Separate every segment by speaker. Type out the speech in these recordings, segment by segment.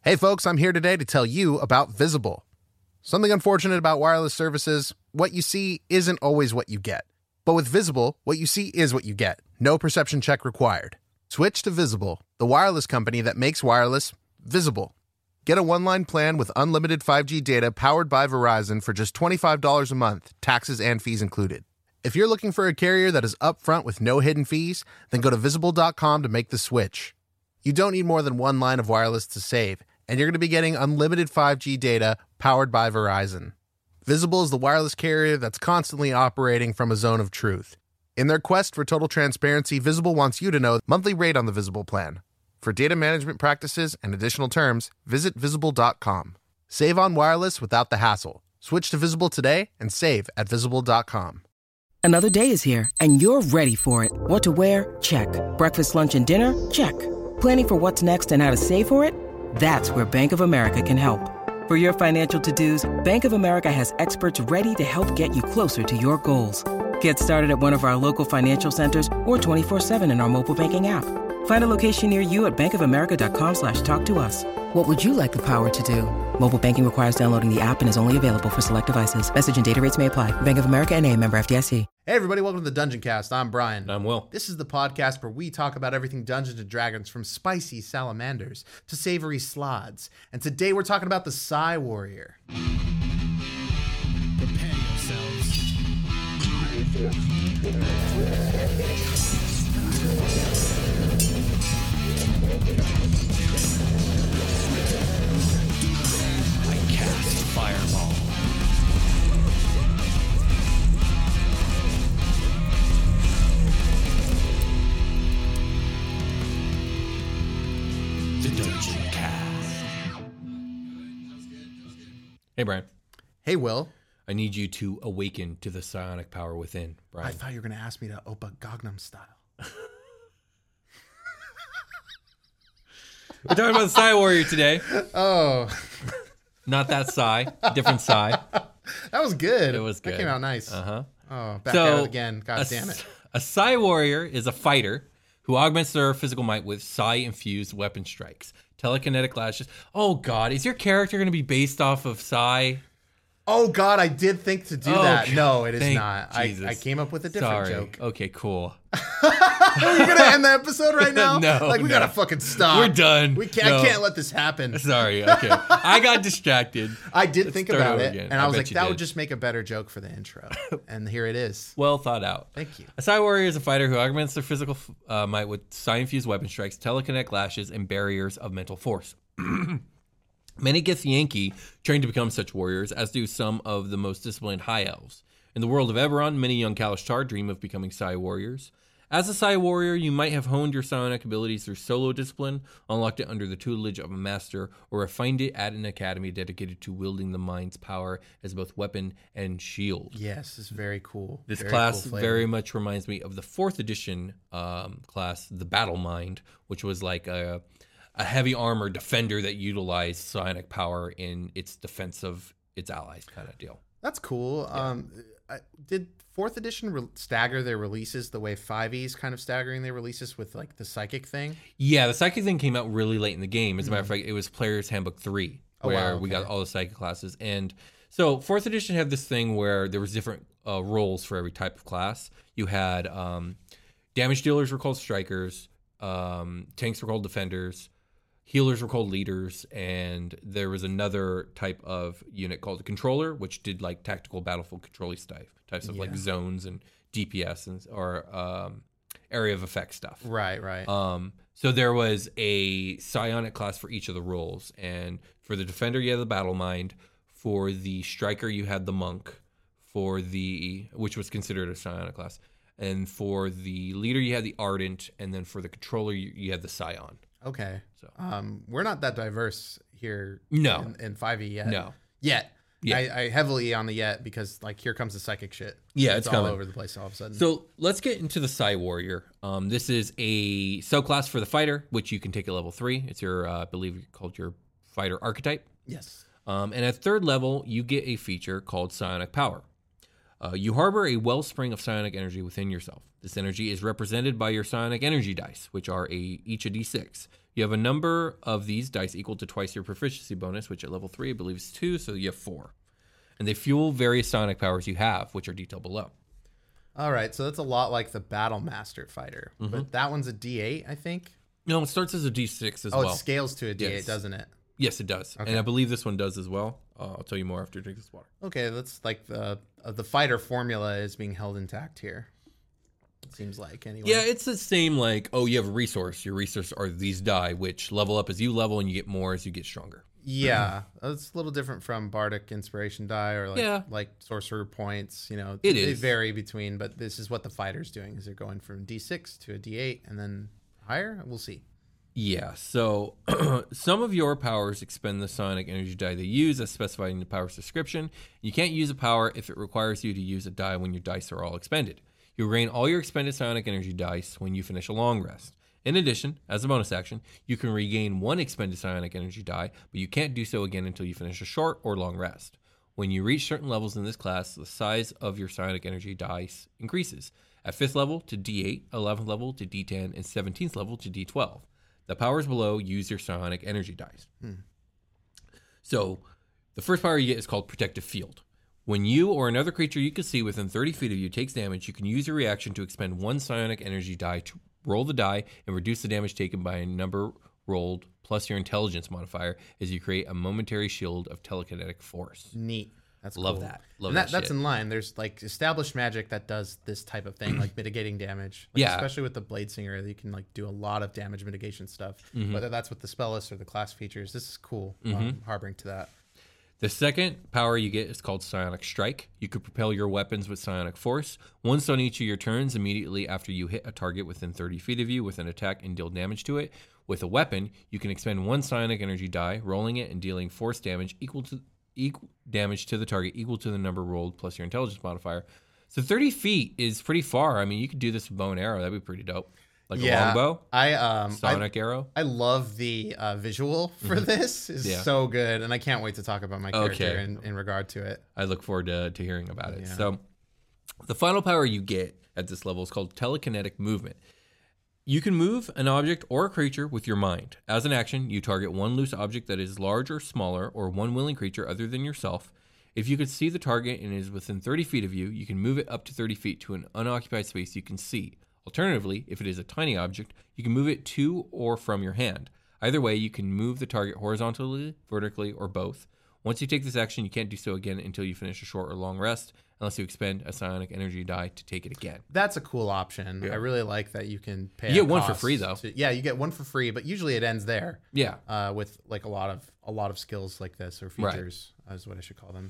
Speaker 1: Hey folks, I'm here today to tell you about Visible. Something unfortunate about wireless services, what you see isn't always what you get. But with Visible, what you see is what you get. No perception check required. Switch to Visible, the wireless company that makes wireless visible. Get a one-line plan with unlimited 5G data powered by Verizon for just $25 a month, taxes and fees included. If you're looking for a carrier that is upfront with no hidden fees, then go to Visible.com to make the switch. You don't need more than one line of wireless to save, and you're going to be getting unlimited 5G data powered by Verizon. Visible is the wireless carrier that's constantly operating from a zone of truth. In their quest for total transparency, Visible wants you to know the monthly rate on the Visible plan. For data management practices and additional terms, visit Visible.com. Save on wireless without the hassle. Switch to Visible today and save at Visible.com.
Speaker 2: Another day is here, and you're ready for it. What to wear? Check. Breakfast, lunch, and dinner? Check. Planning for what's next and how to save for it? That's where Bank of America can help. For your financial to-dos, Bank of America has experts ready to help get you closer to your goals. Get started at one of our local financial centers or 24/7 in our mobile banking app. Find a location near you at bankofamerica.com/talktous. What would you like the power to do? Mobile banking requires downloading the app and is only available for select devices. Message and data rates may apply. Bank of America N.A., member FDIC.
Speaker 1: Hey everybody, welcome to the Dungeon Cast. I'm Brian.
Speaker 3: And I'm Will.
Speaker 1: This is the podcast where we talk about everything Dungeons & Dragons, from spicy salamanders to savory slods. And today we're talking about the Psy Warrior.
Speaker 4: Prepare yourselves. I cast Fireball. The Dungeon Cast.
Speaker 3: Hey, Brian.
Speaker 1: Hey Will.
Speaker 3: I need you to awaken to the psionic power within, Brian.
Speaker 1: I thought you were going to ask me to Oppa Gangnam Style.
Speaker 3: We're talking about the Psy Warrior today.
Speaker 1: Oh.
Speaker 3: Not that Psy, different Psy.
Speaker 1: That was good.
Speaker 3: It was good.
Speaker 1: That came out nice.
Speaker 3: Uh-huh.
Speaker 1: Oh, back at it again. God damn it.
Speaker 3: A Psy Warrior is a fighter who augments their physical might with Psy-infused weapon strikes, telekinetic lashes. Oh, God. Is your character going to be based off of Psy?
Speaker 1: Oh, God, I did think to do that.
Speaker 3: God.
Speaker 1: No, it is
Speaker 3: Thank
Speaker 1: not.
Speaker 3: Jesus.
Speaker 1: I came up with a different
Speaker 3: Sorry.
Speaker 1: joke.
Speaker 3: Okay, cool.
Speaker 1: Are you going to end the episode right now?
Speaker 3: No,
Speaker 1: Like, we
Speaker 3: no.
Speaker 1: got to fucking stop.
Speaker 3: We're done.
Speaker 1: We can't,
Speaker 3: No.
Speaker 1: I can't let this happen.
Speaker 3: Sorry. Okay. I got distracted.
Speaker 1: I did
Speaker 3: Let's
Speaker 1: think
Speaker 3: start
Speaker 1: about
Speaker 3: over
Speaker 1: it,
Speaker 3: again.
Speaker 1: and I was
Speaker 3: bet
Speaker 1: like,
Speaker 3: you
Speaker 1: that
Speaker 3: did.
Speaker 1: would just make a better joke for the intro. And here it is.
Speaker 3: Well thought out.
Speaker 1: Thank you.
Speaker 3: A Psy Warrior is a fighter who augments their physical might with Psy-infused weapon strikes, telekinetic lashes, and barriers of mental force. Many Githyanki train to become such warriors, as do some of the most disciplined High Elves. In the world of Eberron, many young Kalashtar dream of becoming Psy Warriors. As a Psy Warrior, you might have honed your psionic abilities through solo discipline, unlocked it under the tutelage of a master, or refined it at an academy dedicated to wielding the mind's power as both weapon and shield.
Speaker 1: Yes, it's very cool.
Speaker 3: This
Speaker 1: Very
Speaker 3: class
Speaker 1: cool flavor.
Speaker 3: very much reminds me of the 4th edition class, the Battle Mind, which was like a heavy armor defender that utilized psionic power in its defense of its allies kind of deal.
Speaker 1: That's cool. Did 4th edition stagger their releases the way 5e's kind of staggering their releases with like the psychic thing?
Speaker 3: Yeah, the psychic thing came out really late in the game. As a matter of fact, it was Player's Handbook 3, where we got all the psychic classes. And so 4th edition had this thing where there was different roles for every type of class. You had damage dealers were called strikers, tanks were called defenders, healers were called leaders, and there was another type of unit called a controller, which did like tactical battlefield controlling types of like zones and DPS and or area of effect stuff.
Speaker 1: Right.
Speaker 3: So there was a psionic class for each of the roles, and for the defender you had the battle mind, for the striker you had the monk, which was considered a psionic class, and for the leader you had the ardent, and then for the controller you had the scion.
Speaker 1: Okay.
Speaker 3: So
Speaker 1: we're not that diverse here.
Speaker 3: No.
Speaker 1: In 5e yet.
Speaker 3: No.
Speaker 1: Yet.
Speaker 3: Yeah.
Speaker 1: I heavily on the yet because like here comes the psychic shit.
Speaker 3: Yeah,
Speaker 1: it's
Speaker 3: it's
Speaker 1: all
Speaker 3: coming.
Speaker 1: over the place all of a sudden.
Speaker 3: So let's get into the Psy Warrior. This is a subclass for the fighter, which you can take at level 3. It's your, I believe, called your fighter archetype.
Speaker 1: yes.
Speaker 3: And at 3rd level, you get a feature called Psionic Power. You harbor a wellspring of psionic energy within yourself. This energy is represented by your psionic energy dice, which are each a d6. You have a number of these dice equal to twice your proficiency bonus, which at level 3 I believe is 2, so you have 4. And they fuel various psionic powers you have, which are detailed below.
Speaker 1: All right, so that's a lot like the Battle Master fighter, but that one's a D8, I think.
Speaker 3: No, it starts as a D6 as well.
Speaker 1: Oh, it scales to a D8,
Speaker 3: Yes.
Speaker 1: doesn't it?
Speaker 3: Yes, it does.
Speaker 1: Okay.
Speaker 3: And I believe this one does as well. I'll tell you more after I drink this water.
Speaker 1: Okay, that's like the fighter formula is being held intact here. It seems like, anyway.
Speaker 3: Yeah, it's the same like, oh, you have a resource. Your resource are these die, which level up as you level and you get more as you get stronger.
Speaker 1: Yeah, it's a little different from Bardic Inspiration die or like Sorcerer points. You know,
Speaker 3: It
Speaker 1: they
Speaker 3: is.
Speaker 1: vary between, but this is what the fighter's doing. Is they're going from D6 to a D8 and then higher. We'll see.
Speaker 3: Yeah, so some of your powers expend the psionic energy die they use as specified in the power's description. You can't use a power if it requires you to use a die when your dice are all expended. You regain all your expended psionic energy dice when you finish a long rest. In addition, as a bonus action, you can regain one expended psionic energy die, but you can't do so again until you finish a short or long rest. When you reach certain levels in this class, the size of your psionic energy dice increases. At 5th level to D8, 11th level to D10, and 17th level to D12. The powers below use your psionic energy dice. So, the first power you get is called Protective Field. When you or another creature you can see within 30 feet of you takes damage, you can use your reaction to expend one psionic energy die to roll the die and reduce the damage taken by a number rolled plus your intelligence modifier as you create a momentary shield of telekinetic force.
Speaker 1: Neat. That's
Speaker 3: Love
Speaker 1: cool.
Speaker 3: that. Love
Speaker 1: and
Speaker 3: that
Speaker 1: that's
Speaker 3: shit.
Speaker 1: in line. There's like established magic that does this type of thing, like mitigating damage. Like,
Speaker 3: Yeah.
Speaker 1: Especially with the Blade Singer, you can like do a lot of damage mitigation stuff. Whether that's with the spell list or the class features, this is cool. Harboring to that.
Speaker 3: The second power you get is called Psionic Strike. You can propel your weapons with psionic force. Once on each of your turns, immediately after you hit a target within 30 feet of you with an attack and deal damage to it. With a weapon, you can expend one psionic energy die, rolling it and dealing force damage equal damage to the target equal to the number rolled plus your intelligence modifier. So 30 feet is pretty far. I mean, you could do this with bow and arrow. That'd be pretty dope. Like a longbow, sonic arrow.
Speaker 1: I love the visual for this. It's
Speaker 3: Yeah.
Speaker 1: so good, and I can't wait to talk about my character
Speaker 3: Okay.
Speaker 1: in regard to it.
Speaker 3: I look forward to hearing about it.
Speaker 1: Yeah.
Speaker 3: So the final power you get at this level is called Telekinetic Movement. You can move an object or a creature with your mind. As an action, you target one loose object that is large or smaller or one willing creature other than yourself. If you can see the target and it is within 30 feet of you, you can move it up to 30 feet to an unoccupied space you can see. Alternatively, if it is a tiny object, you can move it to or from your hand. Either way, you can move the target horizontally, vertically, or both. Once you take this action, you can't do so again until you finish a short or long rest, unless you expend a psionic energy die to take it again.
Speaker 1: That's a cool option.
Speaker 3: Yeah.
Speaker 1: I really like that you can pay.
Speaker 3: You
Speaker 1: a
Speaker 3: get one for
Speaker 1: cost
Speaker 3: free, though.
Speaker 1: yeah, you get one for free, but usually it ends there.
Speaker 3: Yeah.
Speaker 1: With like a lot of skills like this or
Speaker 3: Right.
Speaker 1: features is what I should call them.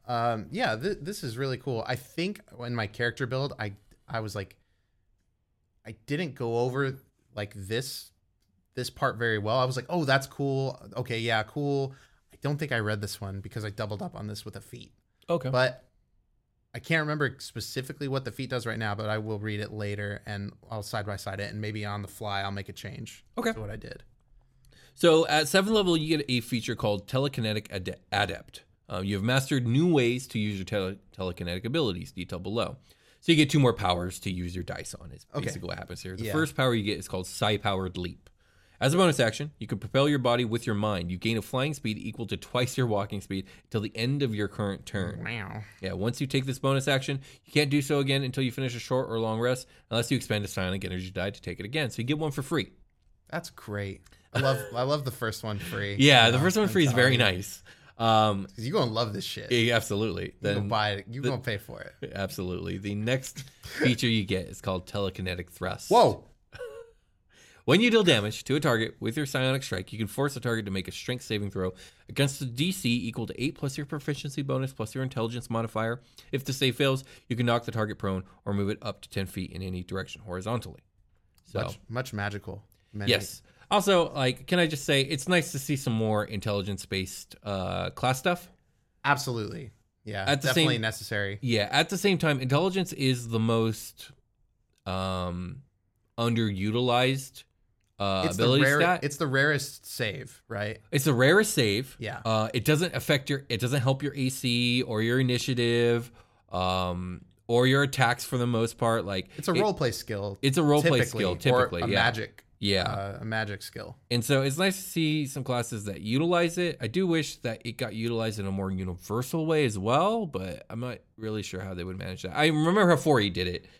Speaker 1: This is really cool. I think in my character build, I was like, I didn't go over like this part very well. I was like, oh, that's cool. Okay, yeah, cool. I don't think I read this one because I doubled up on this with a feat.
Speaker 3: Okay.
Speaker 1: But I can't remember specifically what the feat does right now, but I will read it later and I'll side by side it, and maybe on the fly I'll make a change.
Speaker 3: Okay.
Speaker 1: To what I did.
Speaker 3: So at 7th level, you get a feature called Telekinetic Adept. You have mastered new ways to use your telekinetic abilities, detailed below. So you get 2 more powers to use your dice on, is basically what happens here. The
Speaker 1: Yeah.
Speaker 3: first power you get is called Psi-Powered Leap. As a bonus action, you can propel your body with your mind. You gain a flying speed equal to twice your walking speed until the end of your current turn.
Speaker 1: Wow.
Speaker 3: Yeah, once you take this bonus action, you can't do so again until you finish a short or long rest, unless you expend a psionic energy die to take it again. So you get one for free.
Speaker 1: That's great. I love the first one free.
Speaker 3: Yeah,
Speaker 1: You
Speaker 3: the
Speaker 1: know,
Speaker 3: first one
Speaker 1: I'm
Speaker 3: free is very
Speaker 1: telling you.
Speaker 3: nice.
Speaker 1: 'Cause you're gonna love this shit.
Speaker 3: Yeah, absolutely.
Speaker 1: You're gonna buy it. You're gonna pay for it.
Speaker 3: Absolutely. The next feature you get is called Telekinetic Thrust.
Speaker 1: Whoa.
Speaker 3: When you deal damage to a target with your psionic strike, you can force the target to make a strength saving throw against a DC equal to 8 plus your proficiency bonus plus your intelligence modifier. If the save fails, you can knock the target prone or move it up to 10 feet in any direction horizontally. So,
Speaker 1: Much magical.
Speaker 3: yes. Also, like, can I just say, it's nice to see some more intelligence-based class stuff.
Speaker 1: Absolutely. Yeah.
Speaker 3: At the
Speaker 1: definitely
Speaker 3: same-
Speaker 1: necessary.
Speaker 3: Yeah, at the same time, intelligence is the most underutilized ability stat.
Speaker 1: It's the rarest save, right?
Speaker 3: It's the rarest save.
Speaker 1: Yeah.
Speaker 3: It doesn't it doesn't help your AC or your initiative, or your attacks for the most part. Like
Speaker 1: It's a role play skill.
Speaker 3: It's a role play skill, typically.
Speaker 1: Or a
Speaker 3: yeah.
Speaker 1: magic
Speaker 3: Yeah.
Speaker 1: a magic skill.
Speaker 3: And so it's nice to see some classes that utilize it. I do wish that it got utilized in a more universal way as well, but I'm not really sure how they would manage that. I remember how 4E did it.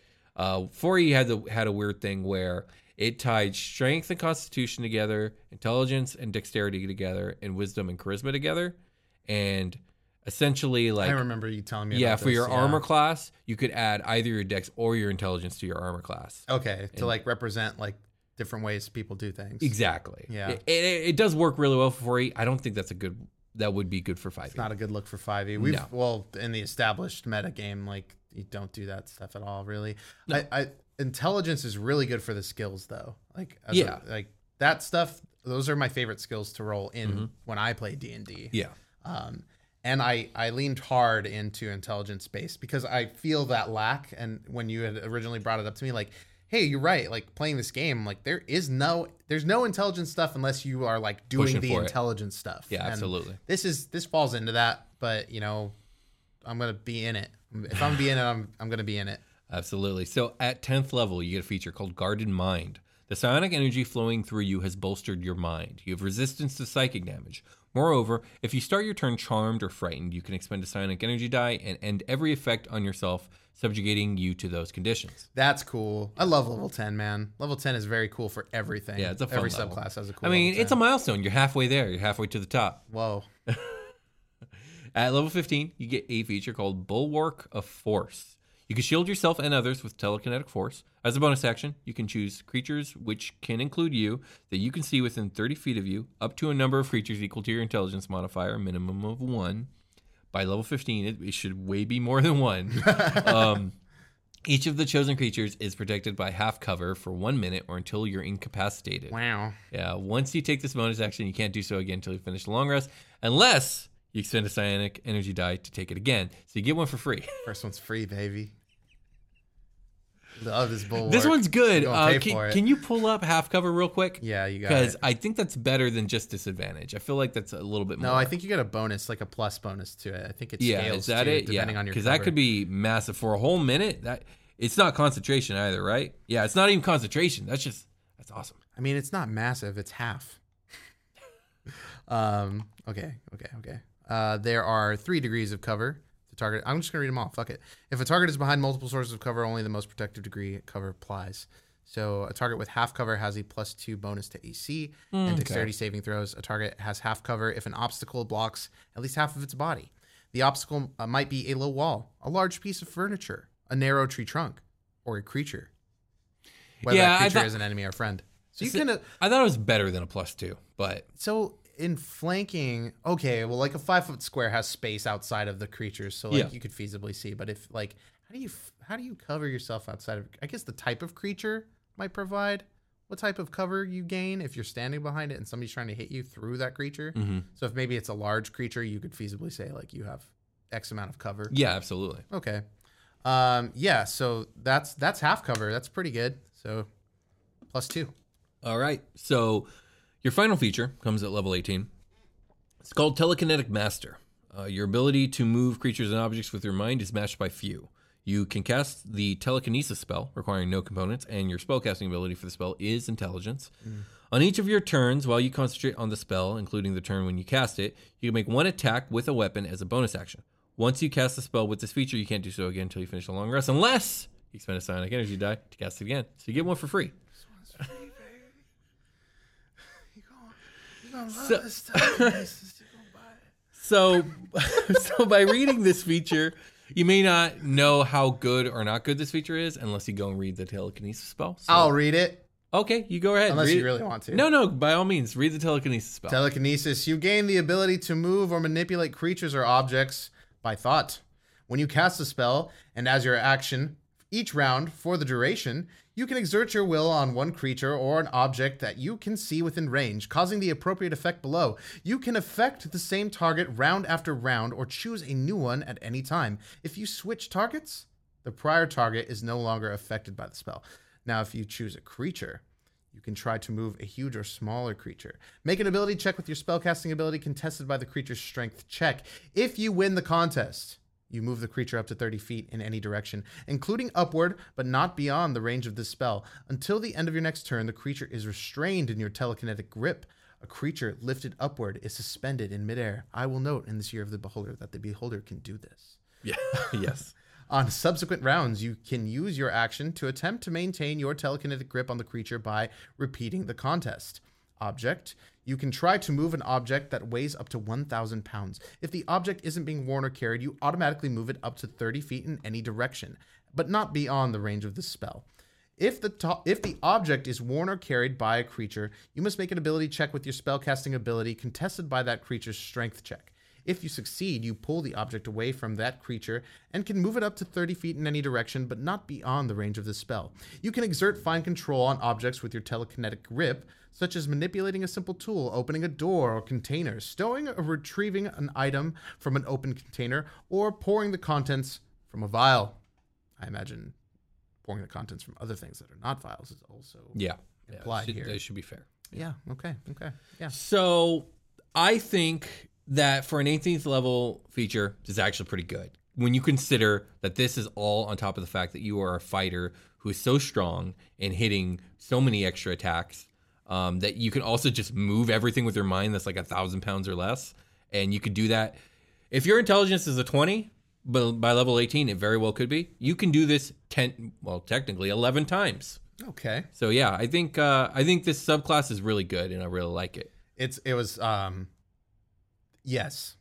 Speaker 3: 4E had a weird thing where it tied strength and constitution together, intelligence and dexterity together, and wisdom and charisma together. And essentially, like,
Speaker 1: I remember you telling me.
Speaker 3: yeah,
Speaker 1: about
Speaker 3: for
Speaker 1: this,
Speaker 3: your armor class, you could add either your dex or your intelligence to your armor class.
Speaker 1: Okay, to like represent like different ways people do things.
Speaker 3: Exactly.
Speaker 1: Yeah.
Speaker 3: It does work really well for 4E. I don't think that would be good for 5E.
Speaker 1: It's not a good look for 5e.
Speaker 3: No.
Speaker 1: Well, in the established meta game, like you don't do that stuff at all, really.
Speaker 3: No.
Speaker 1: I intelligence is really good for the skills though. Like like that stuff. Those are my favorite skills to roll in when I play D&D.
Speaker 3: Yeah.
Speaker 1: And I leaned hard into intelligence based because I feel that lack. And when you had originally brought it up to me, like, hey, you're right. Like playing this game, like there's no intelligence stuff unless you are like doing
Speaker 3: Pushing
Speaker 1: the
Speaker 3: for it.
Speaker 1: intelligence stuff.
Speaker 3: Yeah,
Speaker 1: And
Speaker 3: absolutely.
Speaker 1: This falls into that, but you know, I'm gonna be in it. If I'm being in it, I'm gonna be in it.
Speaker 3: Absolutely. So at 10th level, you get a feature called Guarded Mind. The psionic energy flowing through you has bolstered your mind. You have resistance to psychic damage. Moreover, if you start your turn charmed or frightened, you can expend a psionic energy die and end every effect on yourself, subjugating you to those conditions.
Speaker 1: That's cool. I love level 10, man. Level 10 is very cool for everything.
Speaker 3: Yeah, it's a fun
Speaker 1: Every
Speaker 3: level.
Speaker 1: subclass has a cool
Speaker 3: I mean,
Speaker 1: level
Speaker 3: it's a
Speaker 1: 10.
Speaker 3: milestone. You're halfway there. You're halfway to the top.
Speaker 1: Whoa.
Speaker 3: At level 15, you get a feature called Bulwark of Force. You can shield yourself and others with telekinetic force. As a bonus action, you can choose creatures, which can include you, that you can see within 30 feet of you, up to a number of creatures equal to your intelligence modifier, a minimum of 1. By level 15, it should way be more than 1. Each of the chosen creatures is protected by half cover for 1 minute or until you're incapacitated.
Speaker 1: Wow.
Speaker 3: Yeah, once you take this bonus action, you can't do so again until you finish the long rest, unless you expend a psionic energy die to take it again. So you get one for free.
Speaker 1: First one's free, baby. Love this bulwark.
Speaker 3: This one's good.
Speaker 1: You're gonna pay for it.
Speaker 3: Can you pull up half cover real quick?
Speaker 1: Yeah, you got
Speaker 3: Because
Speaker 1: it.
Speaker 3: I think that's better than just disadvantage. I feel like that's a little bit more.
Speaker 1: No, I think you get a bonus, like a plus bonus to it. I think it
Speaker 3: yeah,
Speaker 1: scales
Speaker 3: is that
Speaker 1: too,
Speaker 3: it?
Speaker 1: depending
Speaker 3: Yeah,
Speaker 1: on your
Speaker 3: because
Speaker 1: cover.
Speaker 3: that could be massive for a whole minute. That it's not concentration either, right? Yeah, it's not even concentration. That's awesome.
Speaker 1: I mean, it's not massive. It's half. Okay. There are 3 degrees of cover. The target. I'm just gonna read them all. Fuck it. If a target is behind multiple sources of cover, only the most protective degree of cover applies. So a target with half cover has a +2 bonus to AC and dexterity saving throws. A target has half cover if an obstacle blocks at least half of its body. The obstacle might be a low wall, a large piece of furniture, a narrow tree trunk, or a creature. Whether
Speaker 3: Yeah,
Speaker 1: that
Speaker 3: I
Speaker 1: creature
Speaker 3: thought-
Speaker 1: is an enemy or friend. So you can.
Speaker 3: I thought it was better than a +2, but
Speaker 1: So in flanking, okay, well, like a 5-foot square has space outside of the creatures, so like
Speaker 3: Yeah.
Speaker 1: you could feasibly see. But if like, how do you cover yourself outside of? I guess the type of creature might provide what type of cover you gain if you're standing behind it and somebody's trying to hit you through that creature. So if maybe it's a large creature, you could feasibly say like you have X amount of cover.
Speaker 3: yeah, absolutely.
Speaker 1: Okay. Yeah. So that's half cover. That's pretty good. So +2.
Speaker 3: All right. So your final feature comes at level 18. It's called Telekinetic Master. Your ability to move creatures and objects with your mind is matched by few. You can cast the Telekinesis spell, requiring no components, and your spellcasting ability for the spell is Intelligence. On each of your turns, while you concentrate on the spell, including the turn when you cast it, you can make one attack with a weapon as a bonus action. Once you cast the spell with this feature, you can't do so again until you finish a long rest, unless you expend a psionic energy die to cast it again. So you get one for free. So by reading this feature, you may not know how good or not good this feature is unless you go and read the telekinesis spell. So,
Speaker 1: I'll read it
Speaker 3: okay, you go ahead.
Speaker 1: unless
Speaker 3: read
Speaker 1: you
Speaker 3: it.
Speaker 1: really want to.
Speaker 3: No, by all means, read the telekinesis spell.
Speaker 1: Telekinesis. You gain the ability to move or manipulate creatures or objects by thought. When you cast a spell, and as your action each round for the duration, you can exert your will on one creature or an object that you can see within range, causing the appropriate effect below. You can affect the same target round after round or choose a new one at any time. If you switch targets, the prior target is no longer affected by the spell. Now, if you choose a creature, you can try to move a huge or smaller creature. Make an ability check with your spellcasting ability contested by the creature's strength check. If you win the contest, You move the creature up to 30 feet in any direction, including upward, but not beyond the range of this spell. Until the end of your next turn, the creature is restrained in your telekinetic grip. A creature lifted upward is suspended in midair. I will note in this Year of the Beholder that the Beholder can do this.
Speaker 3: Yeah. Yes.
Speaker 1: On subsequent rounds, you can use your action to attempt to maintain your telekinetic grip on the creature by repeating the contest. Object. You can try to move an object that weighs up to 1,000 pounds. If the object isn't being worn or carried, you automatically move it up to 30 feet in any direction, but not beyond the range of the spell. If the object is worn or carried by a creature, you must make an ability check with your spellcasting ability contested by that creature's strength check. If you succeed, you pull the object away from that creature and can move it up to 30 feet in any direction, but not beyond the range of the spell. You can exert fine control on objects with your telekinetic grip, such as manipulating a simple tool, opening a door or container, stowing or retrieving an item from an open container, or pouring the contents from a vial. I imagine pouring the contents from other things that are not vials is also implied here.
Speaker 3: That should be fair.
Speaker 1: Yeah, okay, yeah.
Speaker 3: So I think that for an 18th level feature, this is actually pretty good. When you consider that this is all on top of the fact that you are a fighter who is so strong and hitting so many extra attacks, that you can also just move everything with your mind that's like 1,000 pounds or less. And you could do that. If your intelligence is a 20, but by level 18, it very well could be. You can do this technically 11 times.
Speaker 1: Okay.
Speaker 3: So yeah, I think this subclass is really good and I really like it.
Speaker 1: Yes.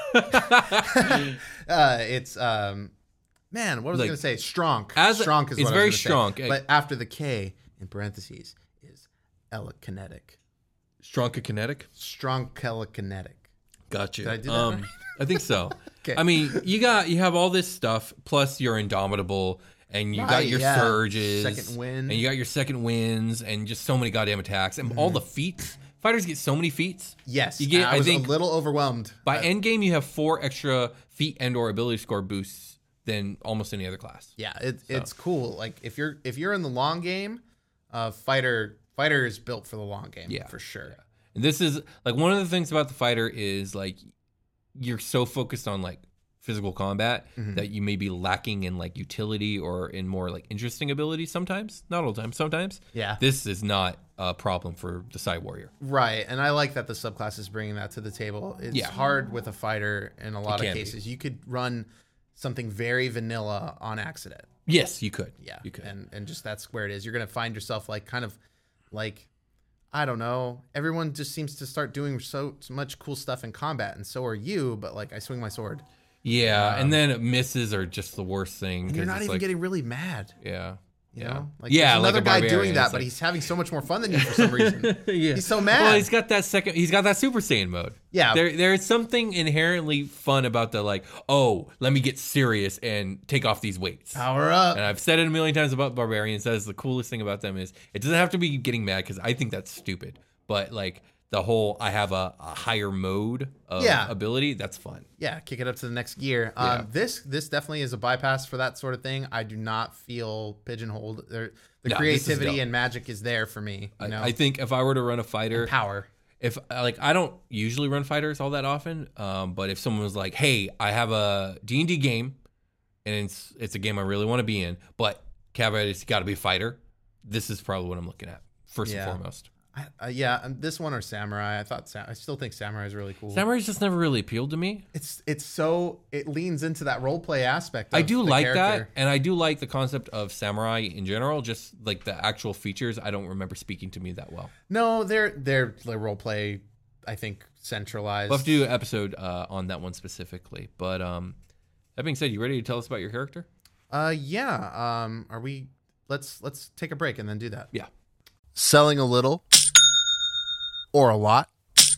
Speaker 1: Man, what was I going to say? Strong. Strong is what
Speaker 3: it's
Speaker 1: I was
Speaker 3: very
Speaker 1: gonna
Speaker 3: strong.
Speaker 1: Say. But after the K in parentheses is telekinetic.
Speaker 3: Strong kinetic?
Speaker 1: Strong telekinetic.
Speaker 3: Gotcha.
Speaker 1: Did I do that right?
Speaker 3: I think so.
Speaker 1: Okay.
Speaker 3: I mean, you have all this stuff, plus you're indomitable, and you got your surges,
Speaker 1: second wind,
Speaker 3: and you got your second winds, and just so many goddamn attacks, and all the feats. Fighters get so many feats.
Speaker 1: Yes,
Speaker 3: I
Speaker 1: was
Speaker 3: think
Speaker 1: a little overwhelmed.
Speaker 3: By end game, you have 4 extra feat and/or ability score boosts than almost any other class.
Speaker 1: Yeah, it's cool. Like if you're in the long game, fighter is built for the long game. Yeah, for sure. Yeah.
Speaker 3: And this is like one of the things about the fighter is like you're so focused on like physical combat that you may be lacking in like utility or in more like interesting abilities sometimes. Not all the time, sometimes.
Speaker 1: Yeah.
Speaker 3: This is not a problem for the Psi Warrior.
Speaker 1: Right. And I like that the subclass is bringing that to the table. It's hard with a fighter in a lot of cases. You could run something very vanilla on accident.
Speaker 3: Yes, you could.
Speaker 1: Yeah.
Speaker 3: You could.
Speaker 1: And just that's where it is. You're going to find yourself like kind of like, I don't know. Everyone just seems to start doing so much cool stuff in combat, and so are you, but like I swing my sword.
Speaker 3: Yeah, and then misses are just the worst thing.
Speaker 1: And you're not even getting really mad.
Speaker 3: Yeah.
Speaker 1: You know? Like,
Speaker 3: yeah,
Speaker 1: there's another
Speaker 3: like
Speaker 1: guy doing that, but he's having so much more fun than you for some reason. He's so mad.
Speaker 3: Well, he's got that Super Saiyan mode.
Speaker 1: Yeah.
Speaker 3: There is something inherently fun about the like, oh, let me get serious and take off these weights.
Speaker 1: Power up.
Speaker 3: And I've said it a million times about barbarians. That is the coolest thing about them is it doesn't have to be getting mad because I think that's stupid. But like the whole I have a higher mode of ability, that's fun.
Speaker 1: Yeah, kick it up to the next gear. This definitely is a bypass for that sort of thing. I do not feel pigeonholed. The creativity and magic is there for me. You know?
Speaker 3: I think if I were to run a fighter,
Speaker 1: and power.
Speaker 3: If like I don't usually run fighters all that often, but if someone was like, "Hey, I have a D&D game, and it's a game I really want to be in, but caveat it's got to be a fighter," this is probably what I'm looking at first and foremost.
Speaker 1: This one or Samurai. I still think Samurai is really cool.
Speaker 3: Samurai's just never really appealed to me.
Speaker 1: It leans into that role play aspect.
Speaker 3: I do like that, and I do like the concept of Samurai in general. Just like the actual features, I don't remember speaking to me that well.
Speaker 1: No, they're role play. I think centralized.
Speaker 3: We'll have to do an episode on that one specifically. But that being said, you ready to tell us about your character?
Speaker 1: Yeah. Are we? Let's take a break and then do that.
Speaker 3: Yeah.
Speaker 1: Selling a little or a lot?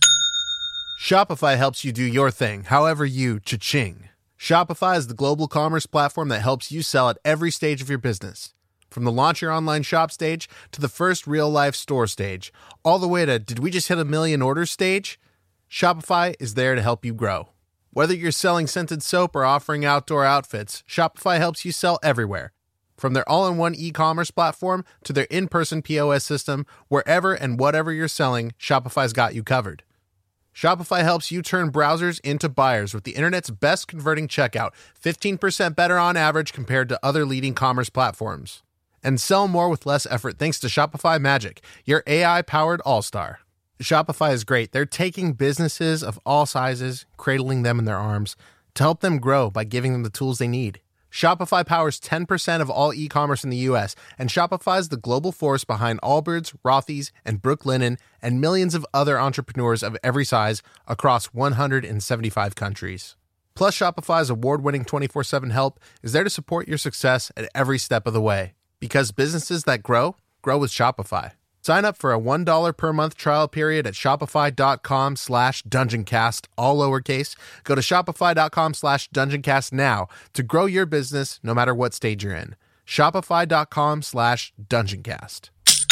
Speaker 1: Shopify helps you do your thing, however you cha-ching. Shopify is the global commerce platform that helps you sell at every stage of your business. From the launch your online shop stage to the first real-life store stage, all the way to did we just hit 1 million orders stage? Shopify is there to help you grow. Whether you're selling scented soap or offering outdoor outfits, Shopify helps you sell everywhere. From their all-in-one e-commerce platform to their in-person POS system, wherever and whatever you're selling, Shopify's got you covered. Shopify helps you turn browsers into buyers with the internet's best converting checkout, 15% better on average compared to other leading commerce platforms. And sell more with less effort thanks to Shopify Magic, your AI-powered all-star. Shopify is great. They're taking businesses of all sizes, cradling them in their arms to help them grow by giving them the tools they need. Shopify powers 10% of all e-commerce in the U.S., and Shopify is the global force behind Allbirds, Rothy's, and Brooklinen, and millions of other entrepreneurs of every size across 175 countries. Plus, Shopify's award-winning 24/7 help is there to support your success at every step of the way. Because businesses that grow, grow with Shopify. Sign up for a $1 per month trial period at shopify.com/dungeoncast, all lowercase. Go to shopify.com/dungeoncast now to grow your business no matter what stage you're in. Shopify.com/dungeoncast.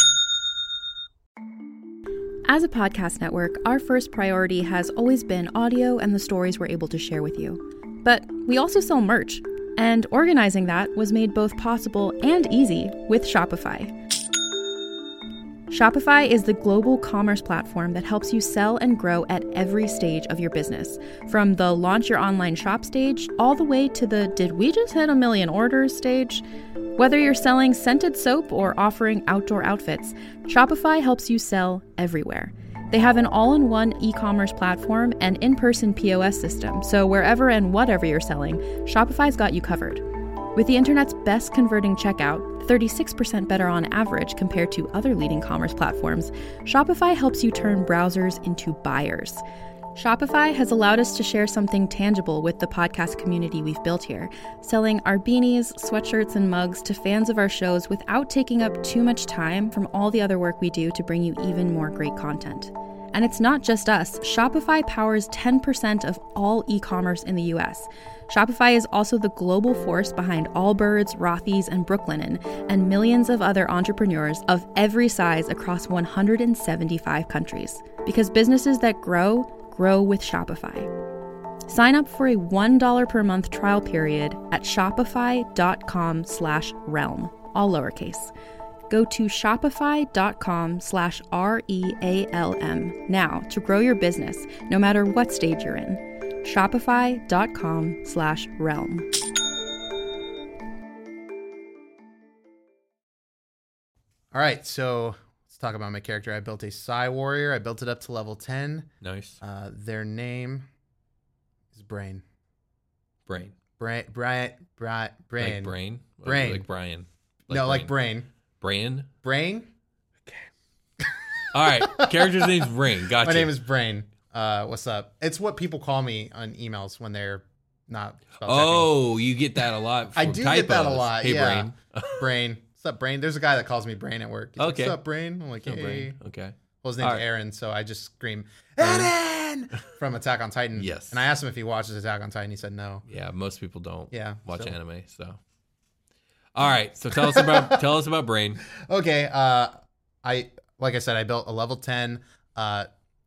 Speaker 5: As a podcast network, our first priority has always been audio and the stories we're able to share with you. But we also sell merch, and organizing that was made both possible and easy with Shopify. Shopify is the global commerce platform that helps you sell and grow at every stage of your business, from the launch your online shop stage all the way to the did we just hit 1 million orders stage. Whether you're selling scented soap or offering outdoor outfits, Shopify helps you sell everywhere. They have an all-in-one e-commerce platform and in-person POS system, so wherever and whatever you're selling, Shopify's got you covered. With the internet's best converting checkout, 36% better on average compared to other leading commerce platforms, Shopify helps you turn browsers into buyers. Shopify has allowed us to share something tangible with the podcast community we've built here, selling our beanies, sweatshirts, and mugs to fans of our shows without taking up too much time from all the other work we do to bring you even more great content. And it's not just us. Shopify powers 10% of all e-commerce in the US. Shopify is also the global force behind Allbirds, Rothy's, and Brooklinen, and millions of other entrepreneurs of every size across 175 countries. Because businesses that grow, grow with Shopify. Sign up for a $1 per month trial period at shopify.com/realm, all lowercase. Go to shopify.com/REALM now to grow your business, no matter what stage you're in. Shopify.com/realm.
Speaker 1: All right, so let's talk about my character. I built a Psy Warrior. I built it up to level 10.
Speaker 3: Nice.
Speaker 1: Their name is Brain.
Speaker 3: Brain.
Speaker 1: Brain.
Speaker 3: Like brain?
Speaker 1: Brain.
Speaker 3: Like Brian.
Speaker 1: Like Brain.
Speaker 3: Brain?
Speaker 1: Brain?
Speaker 3: All right. Character's name's Brain. Gotcha.
Speaker 1: My name is Brain. What's up? It's what people call me on emails when they're not spell checking.
Speaker 3: Oh, you get that a lot.
Speaker 1: I do get that a lot.
Speaker 3: Hey,
Speaker 1: yeah.
Speaker 3: Brain.
Speaker 1: Brain. What's up, Brain? There's a guy that calls me Brain at work. He's
Speaker 3: Okay.
Speaker 1: like, what's up, Brain? I'm like, hey.
Speaker 3: Brain. Okay.
Speaker 1: Well, his name's
Speaker 3: All right.
Speaker 1: Aaron, so I just scream, Aaron! From Attack on Titan.
Speaker 3: Yes.
Speaker 1: And I asked him if he watches Attack on Titan. He said no.
Speaker 3: Yeah, most people don't watch
Speaker 1: so-
Speaker 3: anime, so. All right, so tell us about Brain.
Speaker 1: Okay, like I said, I built a level 10, a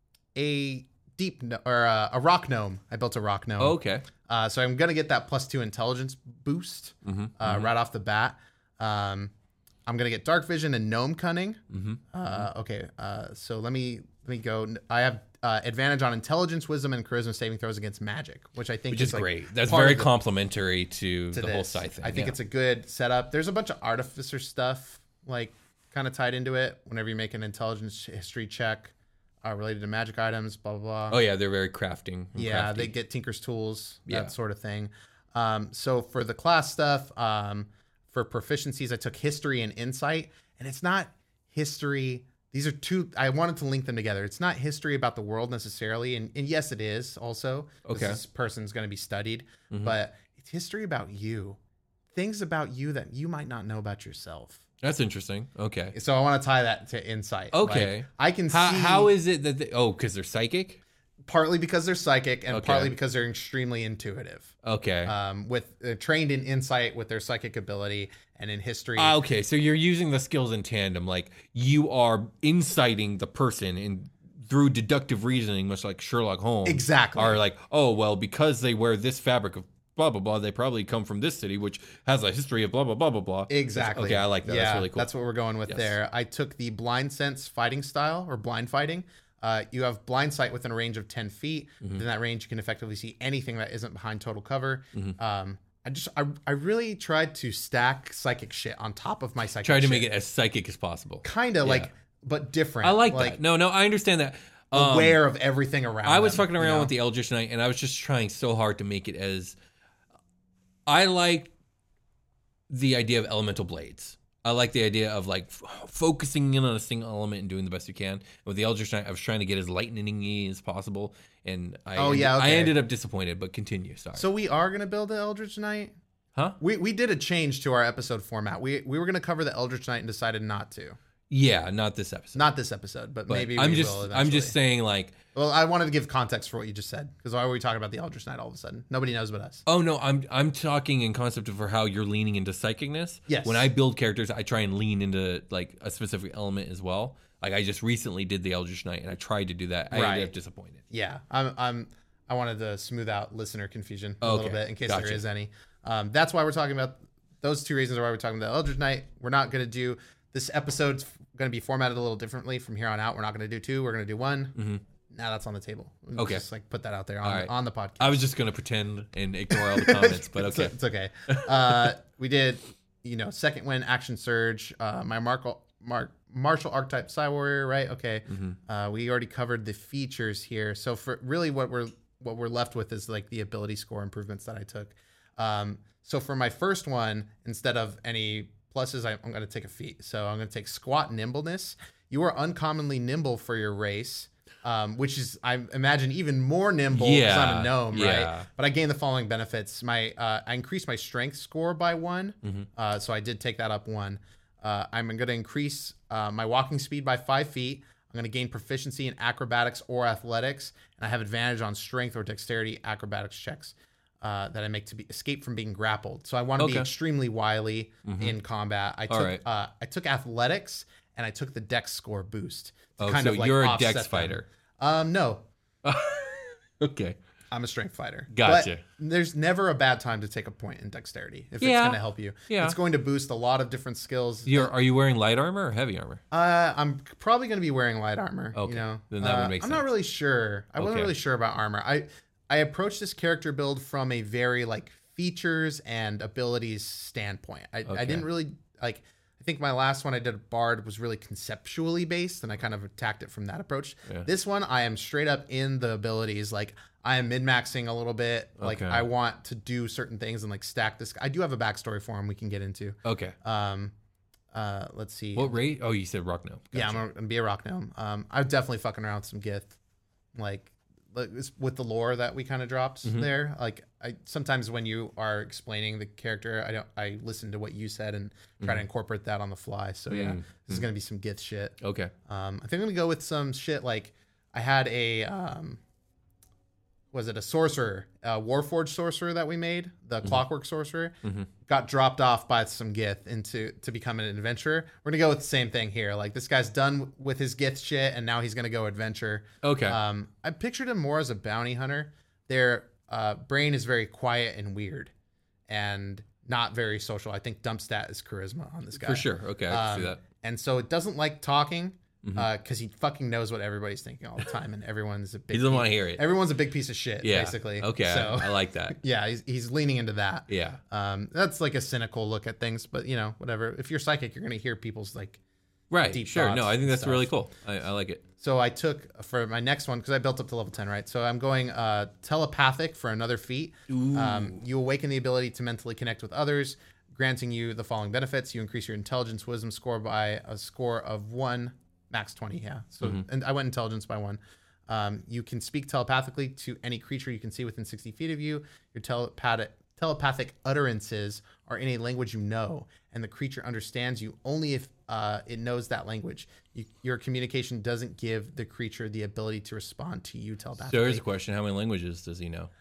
Speaker 1: rock gnome. I built a rock gnome.
Speaker 3: Oh, okay.
Speaker 1: So I'm gonna get that +2 intelligence boost right off the bat. I'm gonna get dark vision and gnome cunning. Okay. So let me go. I have advantage on intelligence, wisdom, and charisma saving throws against magic, which I think
Speaker 3: Which is
Speaker 1: like
Speaker 3: great. That's
Speaker 1: part
Speaker 3: very
Speaker 1: of the-
Speaker 3: complementary to the whole
Speaker 1: this.
Speaker 3: side thing.
Speaker 1: I think it's a good setup. There's a bunch of artificer stuff like kind of tied into it. Whenever you make an intelligence history check related to magic items, blah blah blah.
Speaker 3: Oh yeah, they're very crafting. and
Speaker 1: Yeah,
Speaker 3: crafty.
Speaker 1: they get Tinker's tools, that
Speaker 3: Yeah.
Speaker 1: sort of thing. So for the class stuff, for proficiencies, I took history and insight, and it's not history. These are two. I wanted to link them together. It's not history about the world necessarily, and yes, it is also.
Speaker 3: Okay.
Speaker 1: This person's going to be studied, but it's history about you, things about you that you might not know about yourself.
Speaker 3: That's interesting. Okay.
Speaker 1: So I want to tie that to insight.
Speaker 3: Okay.
Speaker 1: Like, I can see
Speaker 3: How is it that because they're psychic?
Speaker 1: partly because they're psychic and
Speaker 3: Okay.
Speaker 1: partly because they're extremely intuitive.
Speaker 3: Okay.
Speaker 1: With trained in insight with their psychic ability and in history.
Speaker 3: Okay, so you're using the skills in tandem. Like you are inciting the person in through deductive reasoning, much like Sherlock Holmes.
Speaker 1: Exactly.
Speaker 3: Are like, oh well, because they wear this fabric of blah blah blah, they probably come from this city, which has a history of blah blah blah blah blah.
Speaker 1: Exactly.
Speaker 3: Okay, I like that.
Speaker 1: Yeah,
Speaker 3: that's really cool.
Speaker 1: that's what we're going with
Speaker 3: Yes.
Speaker 1: there. I took the blind sense fighting style or blind fighting. You have blind sight within a range of 10 feet. Within that range, you can effectively see anything that isn't behind total cover. I really tried to stack psychic shit on top of my psychic
Speaker 3: Tried to
Speaker 1: shit.
Speaker 3: make it as psychic as possible.
Speaker 1: Kind of but different.
Speaker 3: I like that. No, I understand that.
Speaker 1: Aware of everything around
Speaker 3: I was
Speaker 1: them,
Speaker 3: fucking around with the Eldritch Knight, and I was just trying so hard to make it as... I like the idea of elemental blades. I like the idea of like focusing in on a single element and doing the best you can. And with the Eldritch Knight, I was trying to get as lightning-y as possible, and I ended up disappointed, but continue, sorry.
Speaker 1: So we are going to build the Eldritch Knight?
Speaker 3: Huh?
Speaker 1: We did a change to our episode format. We were going to cover the Eldritch Knight and decided not to.
Speaker 3: Yeah, not this episode.
Speaker 1: Not this episode, but maybe
Speaker 3: I'm
Speaker 1: we
Speaker 3: just,
Speaker 1: will eventually.
Speaker 3: I'm just saying, like...
Speaker 1: Well, I wanted to give context for what you just said, because why were we talking about the Eldritch Knight all of a sudden? Nobody knows but us.
Speaker 3: Oh, no, I'm talking in concept of how you're leaning into psychicness.
Speaker 1: Yes.
Speaker 3: When I build characters, I try and lean into, like, a specific element as well. Like, I just recently did the Eldritch Knight, and I tried to do that. I ended up disappointed.
Speaker 1: Yeah, I wanted to smooth out listener confusion a little bit, in case there is any. That's why we're talking about... Those two reasons are why we're talking about Eldritch Knight. We're not going to do... This episode's going to be formatted a little differently from here on out. We're not going to do 2. We're going to do 1. Now that's on the table.
Speaker 3: Okay.
Speaker 1: Just like put that out there
Speaker 3: Right.
Speaker 1: on the podcast.
Speaker 3: I was just going to pretend and ignore all the comments, but okay.
Speaker 1: It's okay. We did, second win, action surge, my martial archetype Psy Warrior, right? Okay. We already covered the features here. So for really what we're left with is like the ability score improvements that I took. So for my first one, instead of any pluses, I'm going to take a feat. So I'm going to take squat nimbleness. You are uncommonly nimble for your race, which is, I imagine, even more nimble because I'm a gnome, right? But I gain the following benefits. I increased my strength score by 1. So I did take that up 1. I'm going to increase my walking speed by 5 feet. I'm going to gain proficiency in acrobatics or athletics, and I have advantage on strength or dexterity acrobatics checks that I make to escape from being grappled. So I want to be extremely wily in combat. I took athletics, and I took the dex score boost.
Speaker 3: So you're a dex fighter.
Speaker 1: No.
Speaker 3: Okay.
Speaker 1: I'm a strength fighter.
Speaker 3: Gotcha.
Speaker 1: But there's never a bad time to take a point in dexterity if it's going to help you. Yeah. It's going to boost a lot of different skills.
Speaker 3: Are you wearing light armor or heavy armor?
Speaker 1: I'm probably going to be wearing light armor.
Speaker 3: Okay. Then that would make sense.
Speaker 1: I'm not really sure. I wasn't really sure about armor. I approached this character build from a very like features and abilities standpoint. I didn't really like... I think my last one I did, Bard, was really conceptually based, and I kind of attacked it from that approach. Yeah. This one, I am straight up in the abilities. Like, I am min-maxing a little bit. Like, I want to do certain things and, like, stack this. I do have a backstory for him we can get into.
Speaker 3: Okay.
Speaker 1: Let's see.
Speaker 3: What rate? Oh, you said rock gnome. Gotcha.
Speaker 1: Yeah, I'm going to be a rock gnome. I'm definitely fucking around with some Gith. Like with the lore that we kind of dropped there. Like, I sometimes when you are explaining the character, I listen to what you said and try to incorporate that on the fly. So yeah, this is gonna be some Gith shit.
Speaker 3: Okay.
Speaker 1: I think I'm gonna go with some shit like I had a was it a sorcerer, a Warforged sorcerer that we made, the Clockwork sorcerer, got dropped off by some Gith to become an adventurer. We're gonna go with the same thing here. Like, this guy's done with his Gith shit, and now he's gonna go adventure.
Speaker 3: Okay.
Speaker 1: I pictured him more as a bounty hunter. Their brain is very quiet and weird, and not very social. I think dump stat is charisma on this guy.
Speaker 3: For sure. Okay, I can see that.
Speaker 1: And so it doesn't like talking. Because he fucking knows what everybody's thinking all the time, and everyone's a big.
Speaker 3: He doesn't want to hear it.
Speaker 1: Everyone's a big piece of shit, basically.
Speaker 3: Okay, so, I like that.
Speaker 1: Yeah, he's leaning into that.
Speaker 3: Yeah.
Speaker 1: That's like a cynical look at things, but whatever. If you're psychic, you're gonna hear people's like deep
Speaker 3: sure.
Speaker 1: thoughts.
Speaker 3: No, I think that's
Speaker 1: stuff.
Speaker 3: really cool. I like it.
Speaker 1: So I took for my next one because I built up to level 10, right? So I'm going telepathic for another feat. You awaken the ability to mentally connect with others, granting you the following benefits: you increase your intelligence wisdom score by a score of 1. Max 20, yeah. So, and I went intelligence by 1. You can speak telepathically to any creature you can see within 60 feet of you. Your telepathic utterances are in a language you know, and the creature understands you only if it knows that language. Your communication doesn't give the creature the ability to respond to you telepathically.
Speaker 3: So here's a question: how many languages does he know?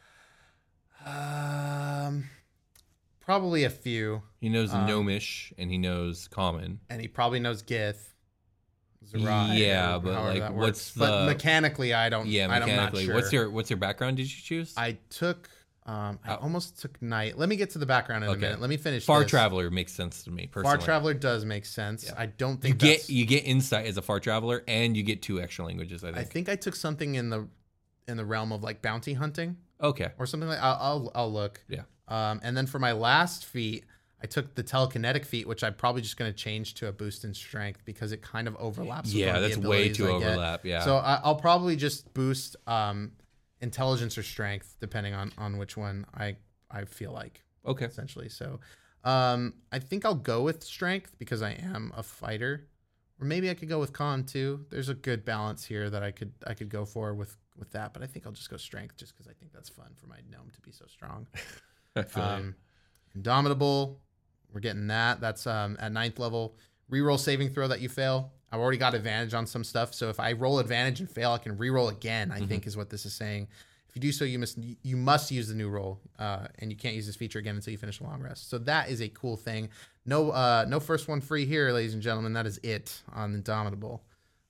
Speaker 1: Probably a few.
Speaker 3: He knows Gnomish, and he knows Common,
Speaker 1: and he probably knows Gith. Right,
Speaker 3: yeah, but like, what's the?
Speaker 1: But mechanically, I don't.
Speaker 3: Yeah, mechanically.
Speaker 1: I'm not sure.
Speaker 3: What's your background? Did you choose?
Speaker 1: I took I almost took Knight. Let me get to the background in a minute. Let me finish
Speaker 3: Far
Speaker 1: this.
Speaker 3: Traveler makes sense to me, personally.
Speaker 1: Far Traveler does make sense.
Speaker 3: Yeah.
Speaker 1: I don't
Speaker 3: You
Speaker 1: think
Speaker 3: get insight as a Far Traveler, and you get 2 extra languages, I think.
Speaker 1: I think I took something in the realm of like bounty hunting
Speaker 3: Okay.
Speaker 1: or something like. I'll look.
Speaker 3: Yeah.
Speaker 1: And then for my last feat, I took the telekinetic feat, which I'm probably just going to change to a boost in strength because it kind of overlaps. With
Speaker 3: Yeah,
Speaker 1: one of the
Speaker 3: that's way
Speaker 1: abilities
Speaker 3: too
Speaker 1: I get.
Speaker 3: overlap. Yeah.
Speaker 1: So I'll probably just boost intelligence or strength depending on which one I feel like.
Speaker 3: Okay.
Speaker 1: Essentially. So I think I'll go with strength because I am a fighter, or maybe I could go with con too. There's a good balance here that I could go for with that, but I think I'll just go strength just because I think that's fun for my gnome to be so strong.
Speaker 3: I feel you.
Speaker 1: Indomitable, we're getting that. That's at 9th level. Reroll saving throw that you fail. I've already got advantage on some stuff, so if I roll advantage and fail, I can reroll again. I think is what this is saying. If you do so, you must use the new roll, and you can't use this feature again until you finish a long rest. So that is a cool thing. No first one free here, ladies and gentlemen. That is it on Indomitable.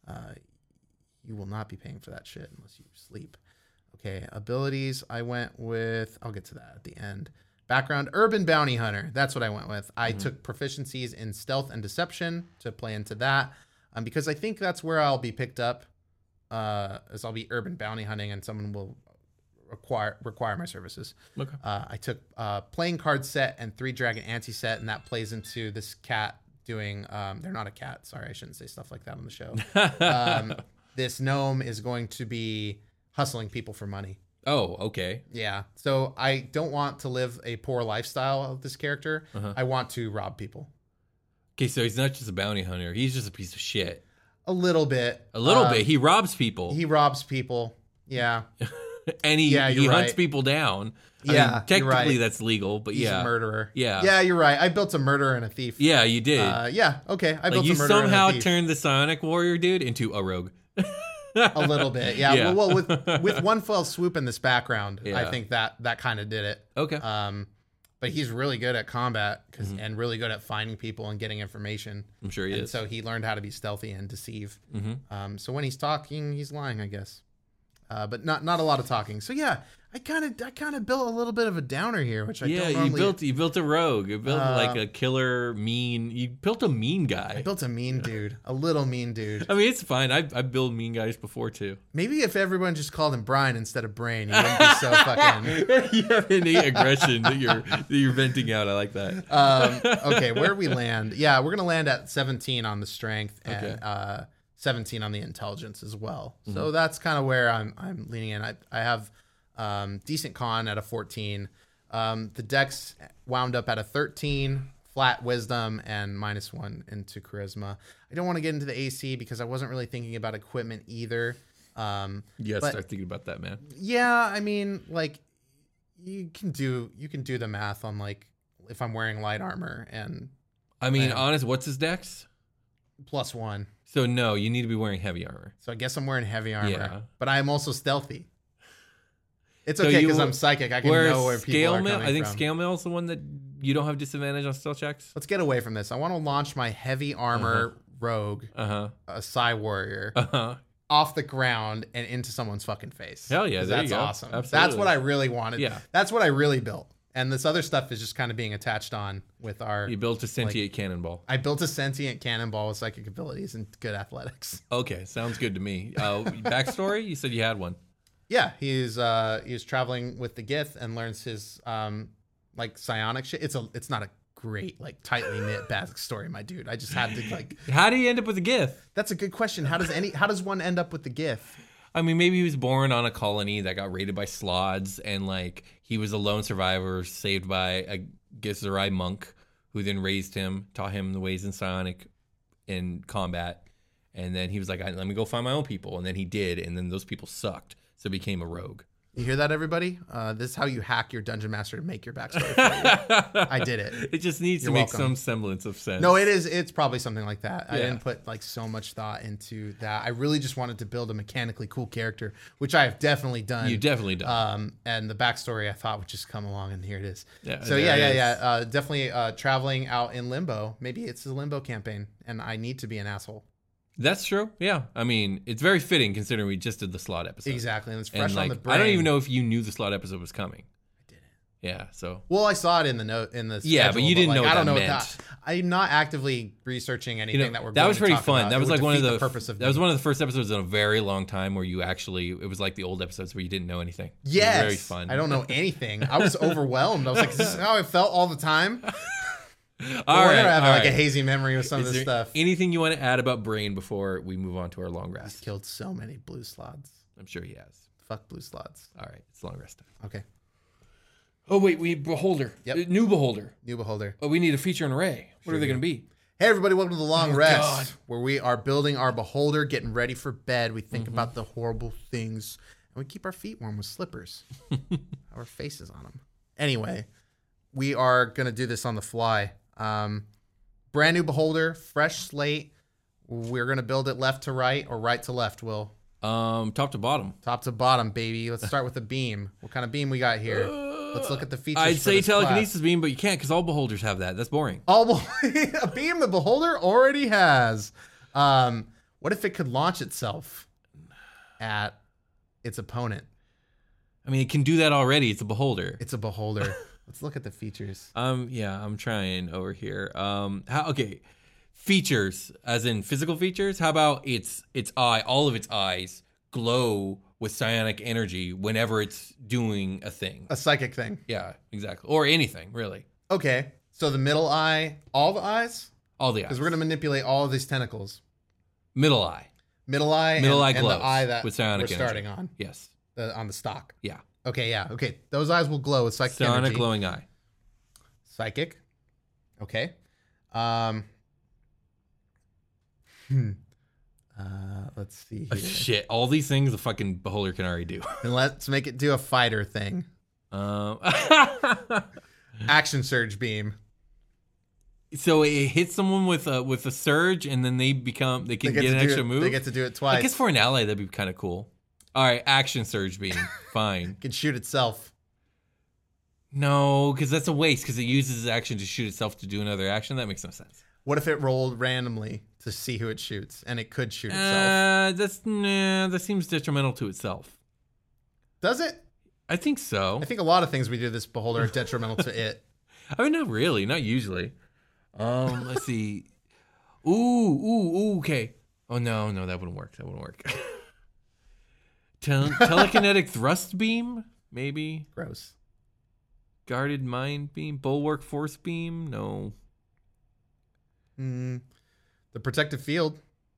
Speaker 1: You will not be paying for that shit unless you sleep. Okay, abilities. I went with. I'll get to that at the end. Background: Urban Bounty Hunter. That's what I went with. I took proficiencies in stealth and deception to play into that, because I think that's where I'll be picked up. As I'll be urban bounty hunting, and someone will require my services.
Speaker 3: Okay.
Speaker 1: I took playing card set and 3 dragon anti-set, and that plays into this cat doing they're not a cat, sorry, I shouldn't say stuff like that on the show. This gnome is going to be hustling people for money.
Speaker 3: Oh, okay.
Speaker 1: Yeah, so I don't want to live a poor lifestyle of this character. I want to rob people.
Speaker 3: Okay, so he's not just a bounty hunter. He's just a piece of shit.
Speaker 1: A little bit.
Speaker 3: A little bit. He robs people.
Speaker 1: He robs people. Yeah.
Speaker 3: And he hunts people down. I mean, technically that's legal, but
Speaker 1: He's a murderer.
Speaker 3: Yeah.
Speaker 1: Yeah, you're right. I built a murderer and a thief.
Speaker 3: Yeah, you did.
Speaker 1: Yeah, okay. I built
Speaker 3: you
Speaker 1: a murderer and a
Speaker 3: somehow
Speaker 1: thief.
Speaker 3: turned the Sonic Warrior dude into a rogue.
Speaker 1: A little bit. Yeah.
Speaker 3: Yeah.
Speaker 1: Well, with one fell swoop in this background,
Speaker 3: Yeah.
Speaker 1: I think that kind of did it.
Speaker 3: Okay.
Speaker 1: But he's really good at combat and really good at finding people and getting information.
Speaker 3: I'm sure he
Speaker 1: and
Speaker 3: is.
Speaker 1: so he learned how to be stealthy and deceive. So when he's talking, he's lying, I guess. But not a lot of talking. So yeah, I kind of built a little bit of a downer here, which I don't normally.
Speaker 3: you built a rogue. You built like a killer, mean. You built a mean guy.
Speaker 1: I built a mean dude, a little mean dude.
Speaker 3: I mean, it's fine. I built mean guys before too.
Speaker 1: Maybe if everyone just called him Brian instead of Brain, he wouldn't be so fucking.
Speaker 3: You have innate aggression that you're venting out. I like that.
Speaker 1: Okay, where we land? Yeah, we're gonna land at 17 on the strength and 17 on the intelligence as well. So that's kind of where I'm leaning in. I have decent con at a 14. The dex wound up at a 13, flat wisdom, and -1 into charisma. I don't want to get into the AC because I wasn't really thinking about equipment either.
Speaker 3: You gotta start thinking about that, man.
Speaker 1: Yeah, I mean, like you can do the math on like if I'm wearing light armor and
Speaker 3: I mean, honest, what's his dex?
Speaker 1: +1.
Speaker 3: So no, you need to be wearing heavy armor.
Speaker 1: So I guess I'm wearing heavy armor,
Speaker 3: Yeah.
Speaker 1: but I'm also stealthy. It's
Speaker 3: So
Speaker 1: okay
Speaker 3: you
Speaker 1: because I'm psychic. I can
Speaker 3: Whereas
Speaker 1: know where people
Speaker 3: scale
Speaker 1: are
Speaker 3: mail,
Speaker 1: coming
Speaker 3: I think
Speaker 1: from.
Speaker 3: scale mail is the one that you don't have disadvantage on stealth checks.
Speaker 1: Let's get away from this. I want to launch my heavy armor rogue, a Psy warrior, off the ground and into someone's fucking face.
Speaker 3: Hell yeah,
Speaker 1: 'Cause
Speaker 3: there you
Speaker 1: that's
Speaker 3: go.
Speaker 1: awesome.
Speaker 3: Absolutely.
Speaker 1: That's what I really wanted.
Speaker 3: Yeah.
Speaker 1: That's what I really built. And this other stuff is just kind of being attached on with our.
Speaker 3: You built a sentient cannonball.
Speaker 1: I built a sentient cannonball with psychic abilities and good athletics.
Speaker 3: Okay, sounds good to me. Backstory? You said you had one.
Speaker 1: Yeah, he's traveling with the Gith and learns his like psionic shit. It's not a great like tightly knit backstory, my dude. I just had to like.
Speaker 3: How do you end up with a Gith?
Speaker 1: That's a good question. How does one end up with the Gith?
Speaker 3: I mean, maybe he was born on a colony that got raided by Slods, and like he was a lone survivor saved by a Githzerai monk who then raised him, taught him the ways in psionic in combat, and then he was like, "Let me go find my own people," and then he did, and then those people sucked, so he became a rogue.
Speaker 1: You hear that, everybody? This is how you hack your dungeon master to make your backstory for you. I did it.
Speaker 3: It just needs
Speaker 1: You're
Speaker 3: to make
Speaker 1: welcome.
Speaker 3: some semblance of sense.
Speaker 1: No, it's probably something like that. I
Speaker 3: Yeah.
Speaker 1: didn't put like so much thought into that. I really just wanted to build a mechanically cool character, which I have definitely done.
Speaker 3: You definitely done.
Speaker 1: And the backstory I thought would just come along, and here it is.
Speaker 3: Yeah,
Speaker 1: So
Speaker 3: there it is.
Speaker 1: definitely traveling out in limbo. Maybe it's a limbo campaign, and I need to be an asshole.
Speaker 3: That's true. Yeah. I mean, it's very fitting considering we just did the slot episode.
Speaker 1: Exactly, and it's fresh
Speaker 3: And
Speaker 1: on
Speaker 3: like,
Speaker 1: the brain.
Speaker 3: I don't even know if you knew the slot episode was coming.
Speaker 1: I didn't.
Speaker 3: Yeah, so
Speaker 1: Well, I saw it in the note in the
Speaker 3: Yeah, but
Speaker 1: schedule,
Speaker 3: you didn't know what
Speaker 1: I don't
Speaker 3: that
Speaker 1: know
Speaker 3: meant.
Speaker 1: what that. I'm not actively researching anything that we're.
Speaker 3: that
Speaker 1: going
Speaker 3: was
Speaker 1: to
Speaker 3: pretty
Speaker 1: talk
Speaker 3: fun.
Speaker 1: about.
Speaker 3: That
Speaker 1: It
Speaker 3: was
Speaker 1: would
Speaker 3: like one of
Speaker 1: defeat
Speaker 3: the
Speaker 1: purpose of.
Speaker 3: that was one of the first episodes in a very long time where you actually it was like the old episodes where you didn't know anything. It was
Speaker 1: Yes,
Speaker 3: very fun.
Speaker 1: I don't know anything. I was overwhelmed. I was like, "Is this how I felt all the time?"
Speaker 3: All
Speaker 1: We're
Speaker 3: right,
Speaker 1: gonna have
Speaker 3: all
Speaker 1: like a
Speaker 3: right.
Speaker 1: hazy memory with some
Speaker 3: Is
Speaker 1: of this
Speaker 3: there
Speaker 1: stuff.
Speaker 3: anything you want to add about Brain before we move on to our long rest?
Speaker 1: Killed so many blue slots.
Speaker 3: I'm sure he has.
Speaker 1: Fuck blue slots.
Speaker 3: All right, it's long rest time.
Speaker 1: Okay,
Speaker 3: Oh wait, we Beholder.
Speaker 1: Yep.
Speaker 3: New Beholder.
Speaker 1: new beholder.
Speaker 3: Oh, we need a feature and array. What are they going to be?
Speaker 1: Hey everybody, welcome to the long
Speaker 3: Oh,
Speaker 1: rest,
Speaker 3: God.
Speaker 1: where we are building our beholder, getting ready for bed. We
Speaker 3: Mm-hmm.
Speaker 1: think about the horrible things, and we keep our feet warm with slippers. Our faces on them. Anyway, we are gonna do this on the fly. Brand new beholder, fresh slate. We're gonna build it left to right or right to left. Will
Speaker 3: Top to bottom.
Speaker 1: top to bottom, baby. Let's start with the beam. What kind of beam we got here? Let's look at the features.
Speaker 3: I'd
Speaker 1: for
Speaker 3: say
Speaker 1: this class.
Speaker 3: telekinesis beam, but you can't because all beholders have that. That's boring.
Speaker 1: A beam the beholder already has. What if it could launch itself at its opponent?
Speaker 3: I mean, it can do that already. It's a beholder.
Speaker 1: It's a beholder. Let's look at the features.
Speaker 3: Yeah, I'm trying over here. Okay, features as in physical features. How about its eye? All of its eyes glow with psionic energy whenever it's doing a thing.
Speaker 1: A psychic thing.
Speaker 3: Yeah, exactly. Or anything really.
Speaker 1: Okay. So the middle eye, all the eyes?
Speaker 3: All the eyes.
Speaker 1: Because we're going to manipulate all of these tentacles.
Speaker 3: Middle eye.
Speaker 1: Middle eye and
Speaker 3: glows
Speaker 1: the eye that
Speaker 3: with psionic
Speaker 1: we're
Speaker 3: energy.
Speaker 1: starting on.
Speaker 3: Yes.
Speaker 1: On the stock.
Speaker 3: Yeah.
Speaker 1: Okay, yeah. Okay. Those eyes will glow with psychic
Speaker 3: Psionic
Speaker 1: energy.
Speaker 3: glowing eye.
Speaker 1: Psychic. Okay. Let's see here.
Speaker 3: Shit, all these things the fucking beholder can already do.
Speaker 1: And let's make it do a fighter thing.
Speaker 3: Um,
Speaker 1: Action surge beam.
Speaker 3: so it hits someone with a surge, and then they can
Speaker 1: They
Speaker 3: get
Speaker 1: to
Speaker 3: an
Speaker 1: do
Speaker 3: extra
Speaker 1: it-
Speaker 3: move.
Speaker 1: They get to do it twice.
Speaker 3: I guess for an ally that'd be kind of cool. All right, action surge beam. Fine.
Speaker 1: It can shoot itself.
Speaker 3: No, because that's a waste. Because it uses its action to shoot itself to do another action. That makes no sense.
Speaker 1: What if it rolled randomly to see who it shoots, and it could shoot itself?
Speaker 3: That seems detrimental to itself.
Speaker 1: Does it?
Speaker 3: I think so.
Speaker 1: I think a lot of things we do this beholder are detrimental to it.
Speaker 3: I mean, not really, not usually. Let's see. Ooh, okay. Oh no, that wouldn't work. That wouldn't work. Telekinetic thrust beam, maybe.
Speaker 1: Gross.
Speaker 3: Guarded mind beam, bulwark force beam. No.
Speaker 1: The protective field.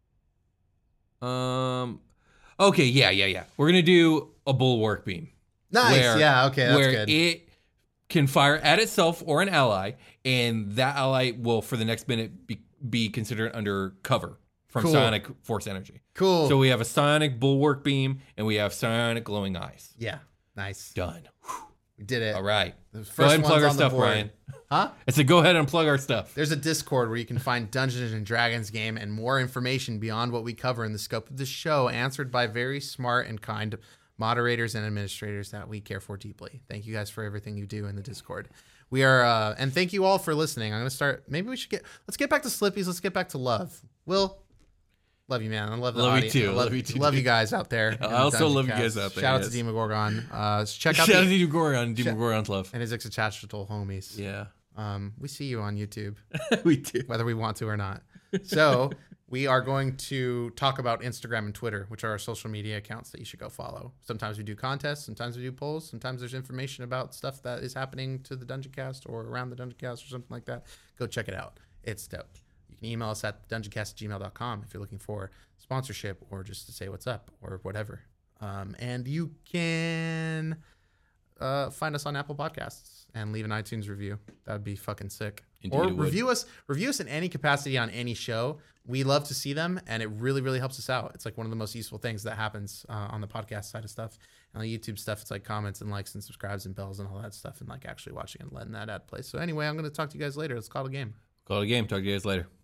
Speaker 3: Okay, yeah. We're gonna do a bulwark beam.
Speaker 1: Nice. Yeah. Okay. That's
Speaker 3: where
Speaker 1: good.
Speaker 3: it can fire at itself or an ally, and that ally will, for the next minute, be considered under cover from
Speaker 1: Cool.
Speaker 3: psionic force energy.
Speaker 1: Cool.
Speaker 3: So we have a psionic bulwark beam, and we have psionic glowing eyes.
Speaker 1: Yeah. Nice.
Speaker 3: Done.
Speaker 1: We did it.
Speaker 3: All right.
Speaker 1: The first
Speaker 3: Go ahead and plug
Speaker 1: one's
Speaker 3: our
Speaker 1: on the
Speaker 3: stuff,
Speaker 1: board.
Speaker 3: Brian.
Speaker 1: Huh?
Speaker 3: I said go ahead and plug our stuff.
Speaker 1: There's a Discord where you can find Dungeons and Dragons game and more information beyond what we cover in the scope of the show, answered by very smart and kind moderators and administrators that we care for deeply. Thank you guys for everything you do in the Discord. We are, and thank you all for listening. I'm going to start. Maybe we should let's get back to Slippies. Let's get back to love. Will, love you, man. I love the
Speaker 3: Love you
Speaker 1: audience.
Speaker 3: too.
Speaker 1: I
Speaker 3: Love you too,
Speaker 1: Love
Speaker 3: dude.
Speaker 1: you guys out there. in
Speaker 3: I
Speaker 1: the
Speaker 3: also
Speaker 1: Dungeon
Speaker 3: love you
Speaker 1: Cast.
Speaker 3: guys out there,
Speaker 1: Shout out
Speaker 3: yes.
Speaker 1: to Demogorgon. Check out
Speaker 3: Shout out
Speaker 1: the,
Speaker 3: to Demogorgon's love.
Speaker 1: and his extraterrestrial homies.
Speaker 3: Yeah.
Speaker 1: We see you on YouTube,
Speaker 3: We do.
Speaker 1: whether we want to or not. So we are going to talk about Instagram and Twitter, which are our social media accounts that you should go follow. Sometimes we do contests, sometimes we do polls, sometimes there's information about stuff that is happening to the Dungeon Cast or around the Dungeon Cast or something like that. Go check it out. It's dope. You can email us at dungeoncast@gmail.com if you're looking for sponsorship or just to say what's up or whatever. And you can find us on Apple Podcasts and leave an iTunes review. That would be fucking sick.
Speaker 3: Indeed
Speaker 1: Or
Speaker 3: it would.
Speaker 1: review us in any capacity on any show. We love to see them, and it really, really helps us out. It's like one of the most useful things that happens on the podcast side of stuff. And on the YouTube stuff, it's like comments and likes and subscribes and bells and all that stuff, and like actually watching and letting that ad play. So anyway, I'm going to talk to you guys later. Let's call it a game.
Speaker 3: Call it a game. Talk to you guys later.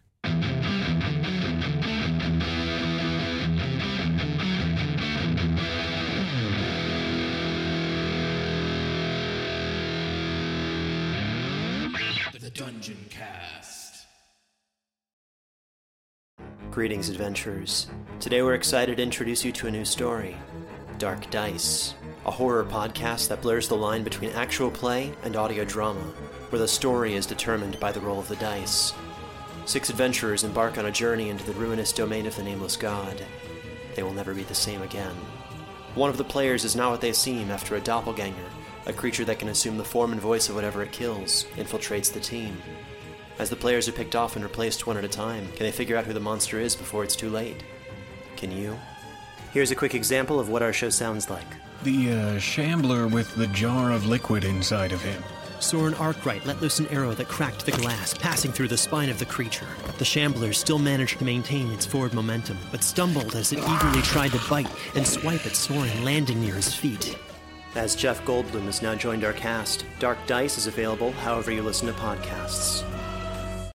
Speaker 4: The Dungeon Cast.
Speaker 6: Greetings, adventurers. Today we're excited to introduce you to a new story. Dark Dice, a horror podcast that blurs the line between actual play and audio drama, where the story is determined by the roll of the dice. 6 adventurers embark on a journey into the ruinous domain of the Nameless God. They will never be the same again. One of the players is not what they seem after a doppelganger, a creature that can assume the form and voice of whatever it kills, infiltrates the team. As the players are picked off and replaced one at a time, can they figure out who the monster is before it's too late? Can you? Here's a quick example of what our show sounds like.
Speaker 7: The shambler with the jar of liquid inside of him.
Speaker 6: Soren Arkwright let loose an arrow that cracked the glass, passing through the spine of the creature. The shambler still managed to maintain its forward momentum, but stumbled as it eagerly tried to bite and swipe at Soren, landing near his feet. As Jeff Goldblum has now joined our cast, Dark Dice is available however you listen to podcasts.